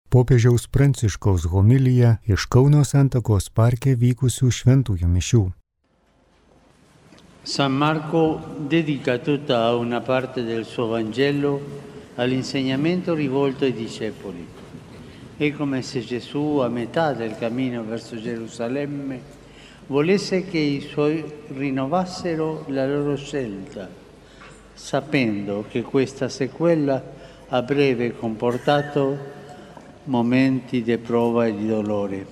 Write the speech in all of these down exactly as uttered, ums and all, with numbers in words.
Popiežiaus Pranciškaus homilija iš Kauno Santakos parke vykusių šventųjų mišių. San Marco dedica tutta una parte del suo Vangelo all'insegnamento rivolto ai discepoli. È come se Gesù, a metà del cammino verso Gerusalemme, volesse che i suoi rinnovassero la loro scelta, sapendo che questa sequela avrebbe comportato momenti di prova e di dolore.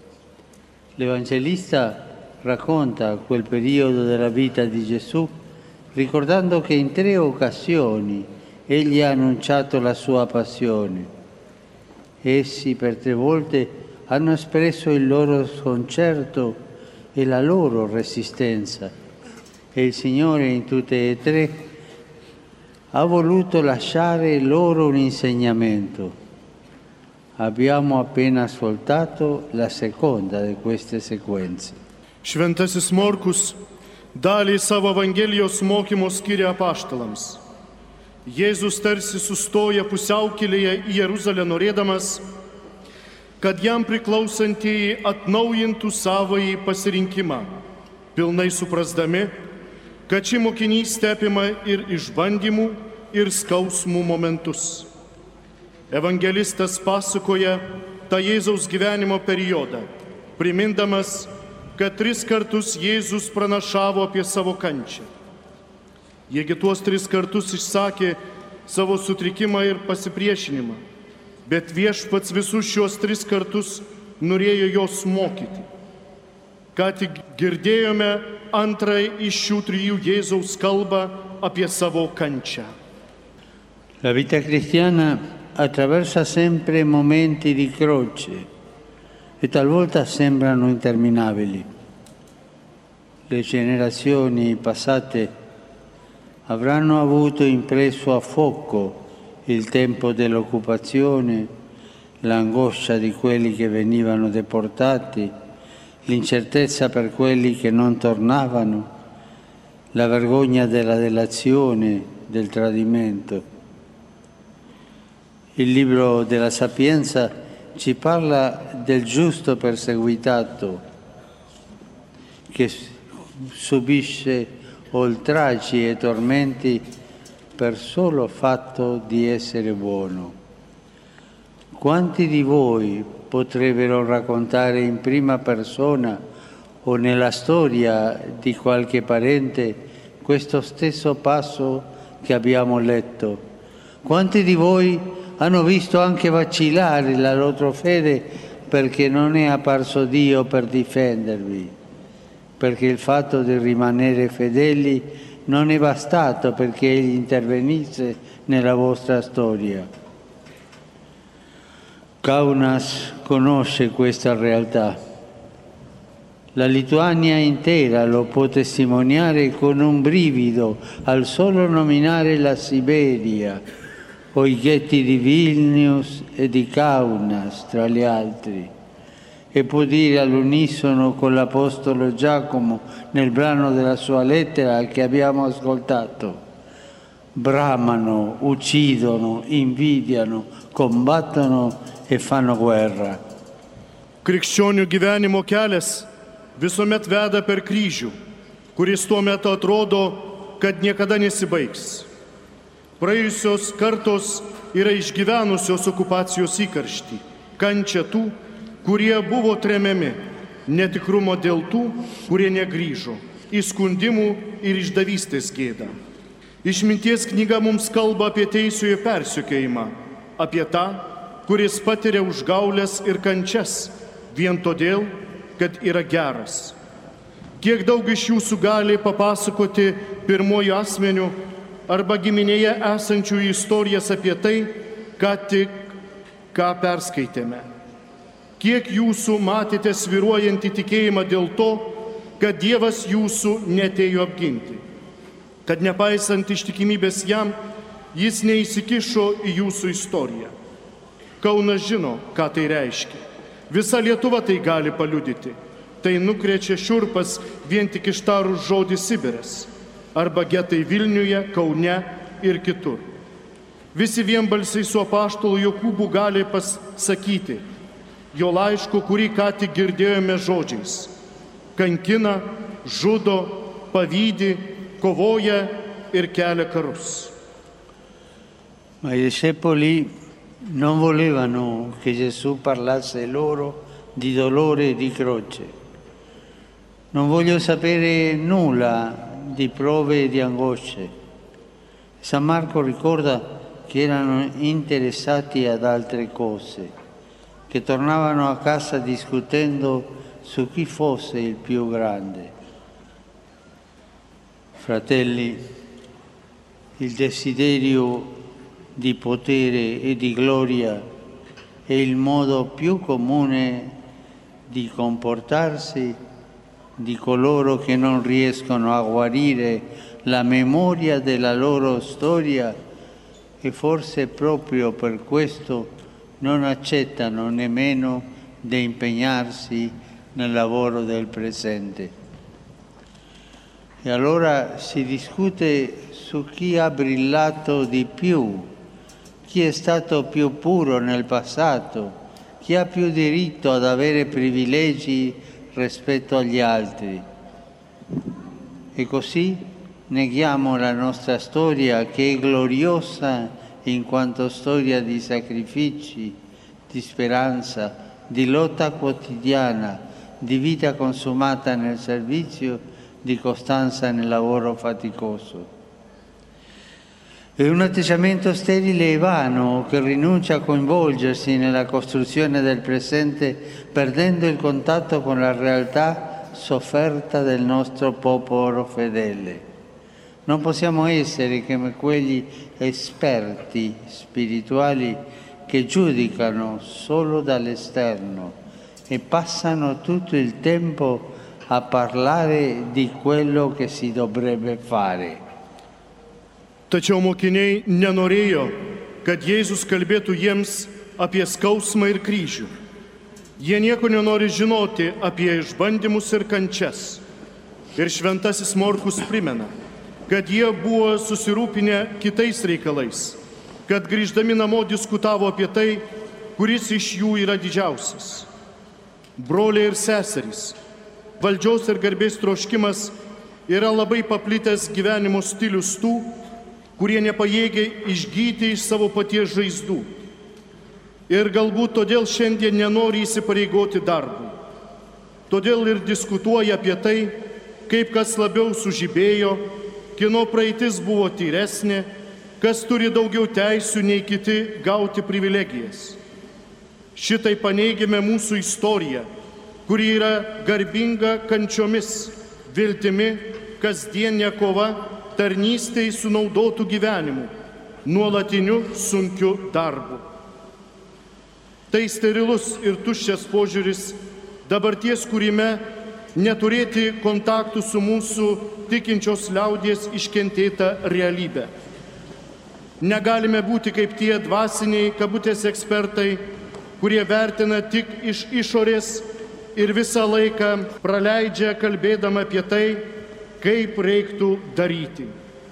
L'Evangelista racconta quel periodo della vita di Gesù ricordando che in tre occasioni egli ha annunciato la sua passione. Essi per tre volte hanno espresso il loro sconcerto e la loro resistenza e il Signore in tutte e tre ha voluto lasciare loro un insegnamento. Abbiamo appena ascoltato la seconda di queste sequenze. Šventasis Morkus dalį savo Evangelijos mokymo skiria apaštalams. Jėzus tarsi sustoja pusiaukelėje į Jeruzalę norėdamas, kad jam priklausantieji atnaujintų savąjį pasirinkimą, pilnai suprasdami, kad ši mokinystė apima ir išbandymų, ir skausmų momentus. Evangelistas pasakoja tą Jėzaus gyvenimo periodą, primindamas, kad tris kartus Jėzus pranašavo apie savo kančią. Jiegi tuos tris kartus išsakė savo sutrikimą ir pasipriešinimą, bet Viešpats visus šios tris kartus norėjo jos mokyti. Ką tik girdėjome antrąją iš šių trijų Jėzaus kalbą apie savo kančią. La vita cristiana attraversa sempre momenti di croce e talvolta sembrano interminabili. Le generazioni passate avranno avuto impresso a fuoco il tempo dell'occupazione, l'angoscia di quelli che venivano deportati, l'incertezza per quelli che non tornavano, la vergogna della delazione, del tradimento. Il libro della Sapienza ci parla del giusto perseguitato che subisce oltraggi e tormenti per solo fatto di essere buono. Quanti di voi potrebbero raccontare in prima persona o nella storia di qualche parente questo stesso passo che abbiamo letto? Quanti di voi hanno visto anche vacillare la loro fede perché non è apparso Dio per difendervi? Perché il fatto di rimanere fedeli non è bastato perché Egli intervenisse nella vostra storia. Kaunas conosce questa realtà. La Lituania intera lo può testimoniare con un brivido al solo nominare la Siberia o i ghetti di Vilnius e di Kaunas, tra gli altri. E può dire all'unisono con l'Apostolo Giacomo nel brano della sua lettera che abbiamo ascoltato: bramano, uccidono, invidiano, combattono e fanno guerra. Krikščionių gyvenimo kelias visuomet veda per kryžių, kuris tuo metu atrodo, kad niekada nesibaigs. Praėjusios kartos yra išgyvenusios okupacijos įkarštį, kančią tų, kurie buvo tremiami, netikrumo dėl tų, kurie negrįžo, įskundimų ir išdavystės gėdą. Išminties knyga mums kalba apie teisųjų persekiojimą, apie tą, kuris patiria užgaulės ir kančias, vien todėl, kad yra geras. Kiek daug iš jūsų gali papasakoti pirmojų asmenių arba giminėje esančių istorijas apie tai, ką tik ką perskaitėme. Kiek jūsų matėte svyruojantį tikėjimą dėl to, kad Dievas jūsų neatėjo apginti, kad nepaisant ištikimybės jam, jis neįsikišo į jūsų istoriją. Kaunas žino, ką tai reiškia. Visa Lietuva tai gali paliudyti. Tai nukrečia šiurpas vien tik ištarus žodį Sibiras arba getai Vilniuje, Kaune ir kitur. visi vienbalsiai su apaštalu Jokūbu gali pasakyti jo laiško, kurį ką tik girdėjome žodžiais: kankina, žudo, pavydi, kovoja ir kelia karus. Ma i discepoli non volevano che Gesù parlasse loro di dolore e di croce. Non voglio sapere nulla di prove e di angosce. San Marco ricorda che erano interessati ad altre cose, che tornavano a casa discutendo su chi fosse il più grande. Fratelli, il desiderio di potere e di gloria è il modo più comune di comportarsi di coloro che non riescono a guarire la memoria della loro storia e forse proprio per questo non accettano nemmeno di impegnarsi nel lavoro del presente. E allora si discute su chi ha brillato di più, chi è stato più puro nel passato, chi ha più diritto ad avere privilegi rispetto agli altri. E così neghiamo la nostra storia, che è gloriosa in quanto storia di sacrifici, di speranza, di lotta quotidiana, di vita consumata nel servizio, di costanza nel lavoro faticoso. È un atteggiamento sterile e vano che rinuncia a coinvolgersi nella costruzione del presente, perdendo il contatto con la realtà sofferta del nostro popolo fedele. Non possiamo essere come quegli esperti spirituali che giudicano solo dall'esterno e passano tutto il tempo a parlare di quello che si dovrebbe fare. Tačiau mokiniai nenorėjo, kad Jėzus kalbėtų jiems apie skausmą ir kryžių. Jie nieko nenori žinoti apie išbandymus ir kančias. Ir šventasis Morkus primena, kad jie buvo susirūpinę kitais reikalais, kad grįždami namo diskutavo apie tai, kuris iš jų yra didžiausias. Broliai ir seserys, valdžios ir garbės troškimas yra labai paplitęs gyvenimo stilius tų, kurie nepajėgia išgyti iš savo paties žaizdų. Ir galbūt todėl šiandien nenori įsipareigoti darbų. Todėl ir diskutuoja apie tai, kaip kas labiau sužibėjo, kieno praeitis buvo tyresnė, kas turi daugiau teisių nei kiti gauti privilegijas. Šitai paneigime mūsų istoriją, kuri yra garbinga kančiomis, viltimi, kasdienė kova, tarnystei sunaudotų gyvenimu, nuolatiniu sunkiu darbu. Tai sterilus ir tuščias požiūris dabarties kūrime neturėti kontaktų su mūsų tikinčios liaudies iškentėta realybė. Negalime būti kaip tie dvasiniai kabutės ekspertai, kurie vertina tik iš išorės ir visą laiką praleidžia kalbėdama apie tai, kaip reiktų daryti.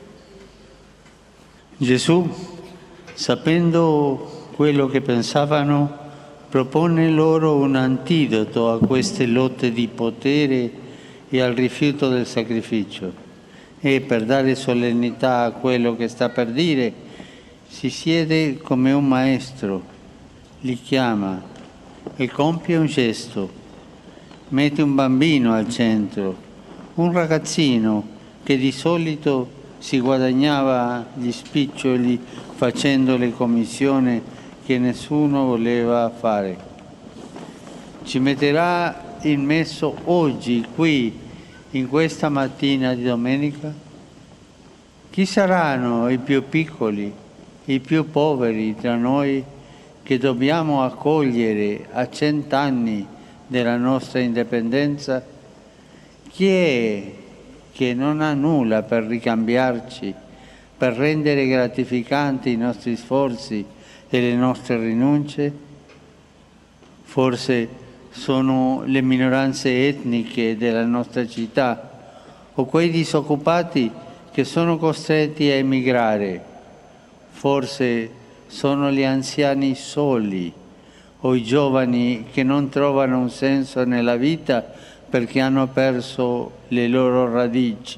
Gesù, sapendo quello che pensavano, propone loro un antidoto a queste lotte di potere e al rifiuto del sacrificio. E per dare solennità a quello che sta per dire, si siede come un maestro, li chiama e compie un gesto, mette un bambino al centro, un ragazzino che di solito si guadagnava gli spiccioli facendo le commissioni che nessuno voleva fare. Ci metterà in mezzo oggi, qui, in questa mattina di domenica? Chi saranno i più piccoli, i più poveri tra noi che dobbiamo accogliere a cent'anni della nostra indipendenza? Chi è che non ha nulla per ricambiarci, per rendere gratificanti i nostri sforzi e le nostre rinunce? Forse sono le minoranze etniche della nostra città o quei disoccupati che sono costretti a emigrare. Forse sono gli anziani soli o i giovani che non trovano un senso nella vita perché hanno perso le loro radici.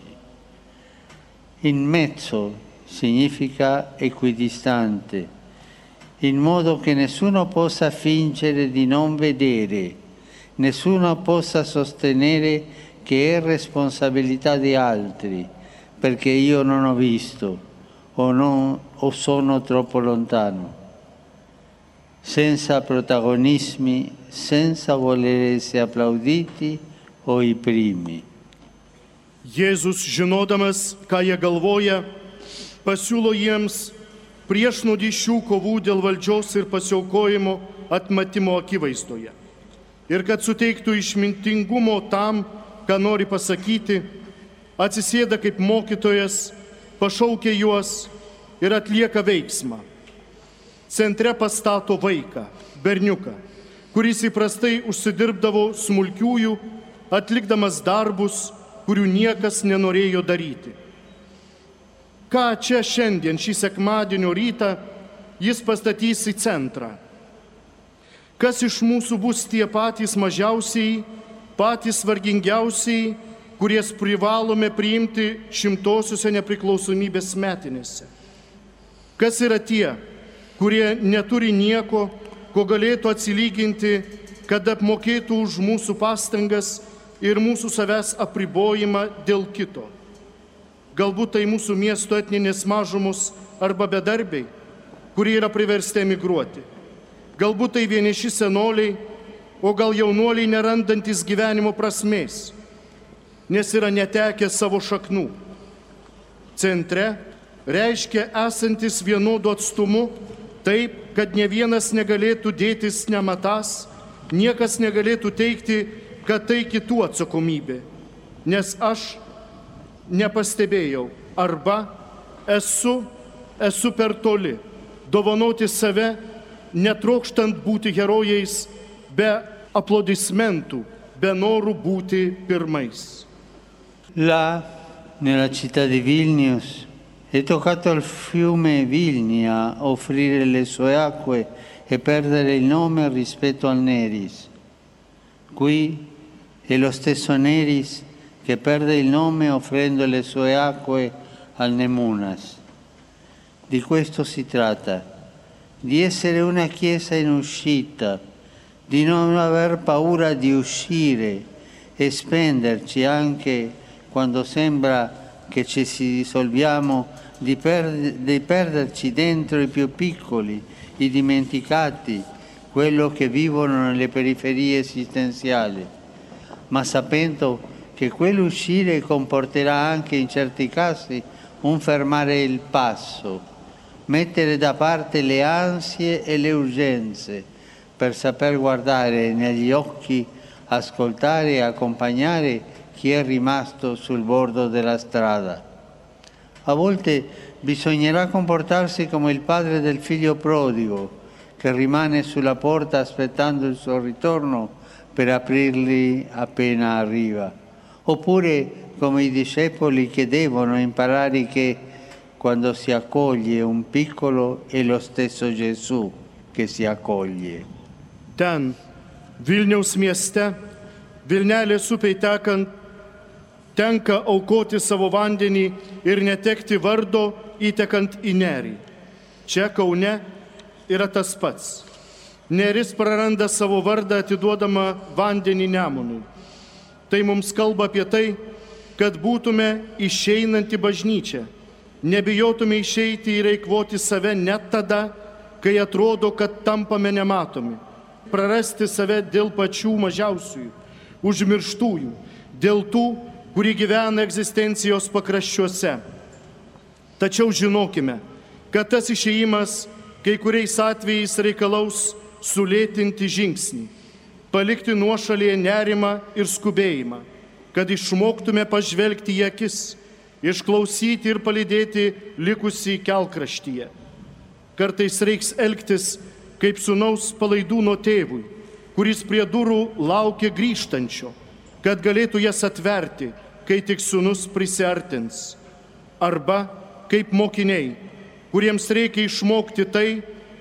In mezzo significa equidistante, in modo che nessuno possa fingere di non vedere, nessuno possa sostenere che è responsabilità di altri, perché io non ho visto o, non, o sono troppo lontano. Senza protagonismi, senza voler essere applauditi o i primi. Jėzus, žinodamas, ką jie galvoja, pasiūlo jiems priešnuodį šių kovų dėl valdžios ir pasiaukojimo atmetimo akivaizdoje. Ir kad suteiktų išmintingumo tam, ką nori pasakyti, atsisėda kaip mokytojas, pašaukia juos ir atlieka veiksmą. Centre pastato vaiką, berniuką, kuris įprastai užsidirbdavo smulkiųjų, atlikdamas darbus, kurių niekas nenorėjo daryti. Ką čia šiandien, šį sekmadienio rytą, jis pastatys į centrą? Kas iš mūsų bus tie patys mažiausiai, patys vargingiausiai, kurie privalome priimti šimtosiuose nepriklausomybės metinėse? Kas yra tie, kurie neturi nieko, ko galėtų atsilyginti, kad apmokėtų už mūsų pastangas ir mūsų savęs apribojimą dėl kito? Galbūt tai mūsų miesto etninės mažumos arba bedarbiai, kurie yra priversti emigruoti. Galbūt tai vieniši senoliai, o gal jaunuoliai nerandantis gyvenimo prasmės, nes yra netekę savo šaknų. Centre reiškia esantis vienodu atstumu, taip, kad ne vienas negalėtų dėtis nematas, niekas negalėtų teikti, kad tai kitų atsakomybė, nes aš nepastebėjau arba esu, esu per toli, dovanoti save, netrokštant būti herojais, be aplodismentų, be norų būti pirmais. Là, nella città di Vilnius, è toccato al fiume Vilnia offrire le sue acque e perdere il nome rispetto al Neris. Qui è lo stesso Neris che perde il nome offrendo le sue acque al Nemunas. Di questo si tratta, di essere una Chiesa in uscita, di non aver paura di uscire e spenderci anche quando sembra che ci si dissolviamo, di, per, di perderci dentro i più piccoli, i dimenticati, quello che vivono nelle periferie esistenziali, ma sapendo che quell'uscire comporterà anche in certi casi un fermare il passo, mettere da parte le ansie e le urgenze per saper guardare negli occhi, ascoltare e accompagnare chi è rimasto sul bordo della strada. A volte bisognerà comportarsi come il padre del figlio prodigo, che rimane sulla porta aspettando il suo ritorno per aprirli appena arriva. Oppure come i discepoli che devono imparare che quando si accoglie un piccolo è lo stesso Gesù che si accoglie. Ten, Vilniaus mieste, Vilnelės upei tekant, tenka aukoti savo vandenį ir netekti vardo įtekant į Nerį. Čia Kaune yra tas pats. Neris praranda savo vardą atiduodama vandenį Nemunui. Tai mums kalba apie tai, kad būtume išeinanti bažnyčia, nebijotume išeiti ir eikvoti save net tada, kai atrodo, kad tampame nematomi. Prarasti save dėl pačių mažiausiųjų, užmirštųjų, dėl tų, kurie gyvena egzistencijos pakraščiuose. Tačiau žinokime, kad tas išėjimas kai kuriais atvejais reikalaus sulėtinti žingsnį, palikti nuošalėje nerimą ir skubėjimą, kad išmoktume pažvelgti į akis, išklausyti ir palydėti likusį kelkraštyje. Kartais reiks elgtis kaip sūnaus palaidūno tėvui, kuris prie durų laukia grįžtančio, kad galėtų jas atverti, kai tik sūnus prisiartins. Arba kaip mokiniai, kuriems reikia išmokti tai,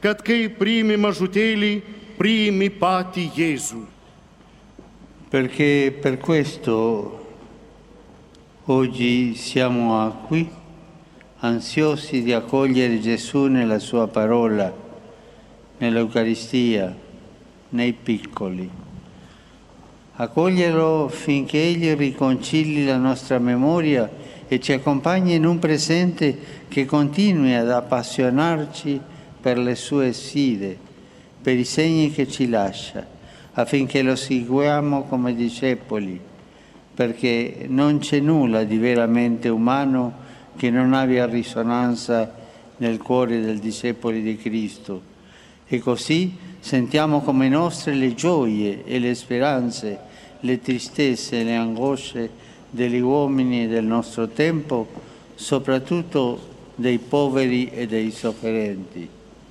kad kai priimi mažutėlį, priimi patį Jėzų. Perché per questo oggi siamo qui, ansiosi di accogliere Gesù nella sua parola, nell'Eucaristia, nei piccoli. Accoglierlo finché Egli riconcili la nostra memoria e ci accompagni in un presente che continui ad appassionarci per le sue sfide, per i segni che ci lascia, affinché lo seguiamo come discepoli, perché non c'è nulla di veramente umano che non abbia risonanza nel cuore del discepolo di Cristo. E così sentiamo come nostre le gioie e le speranze, le tristezze e le angosce degli uomini del nostro tempo, soprattutto dei poveri e dei sofferenti.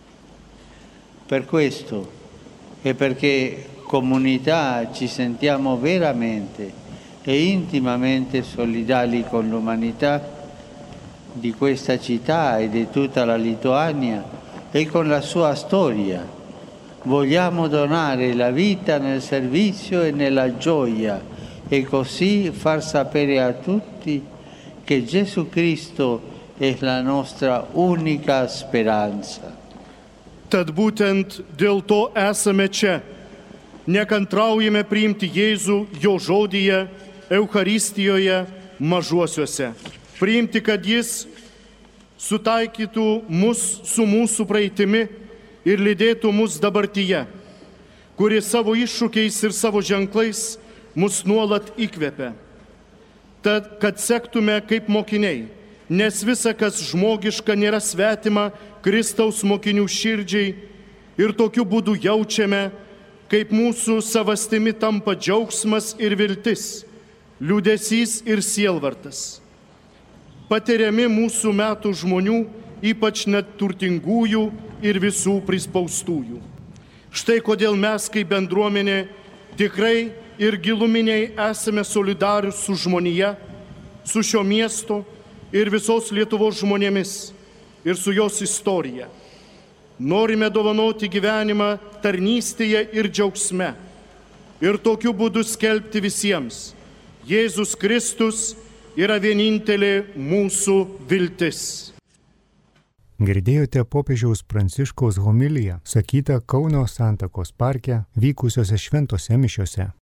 Per questo e perché comunità ci sentiamo veramente e intimamente solidali con l'umanità di questa città e di tutta la Lituania e con la sua storia, vogliamo donare la vita nel servizio e nella gioia e così far sapere a tutti che Gesù Cristo è la nostra unica speranza. Tad būtent dėl to esame čia. Nekantraujame priimti Jėzų jo žodyje, Eucharistijoje, mažuosiuose. Priimti, kad jis sutaikytų mus su mūsų praeitimi ir lydėtų mus dabartyje, kuri savo iššūkiais ir savo ženklais mus nuolat įkvepia. Tad, kad sektume kaip mokiniai, nes visa, kas žmogiška, nėra svetima Kristaus mokinių širdžiai ir tokiu būdu jaučiame, kaip mūsų savastimi tampa džiaugsmas ir viltis, liūdesys ir sielvartas. Patiriami mūsų metų žmonių, ypač net turtingųjų ir visų prispaustųjų. Štai kodėl mes kaip bendruomenė tikrai ir giluminiai esame solidarūs su žmonija, su šio miesto ir visos Lietuvos žmonėmis ir su jos istorija. Norime dovanoti gyvenimą tarnystėje ir džiaugsme ir tokiu būdu skelbti visiems: Jėzus Kristus yra vienintelė mūsų viltis. Girdėjote popiežiaus Pranciškaus homiliją, sakytą Kauno Santakos parke vykusiose šventose mišiose.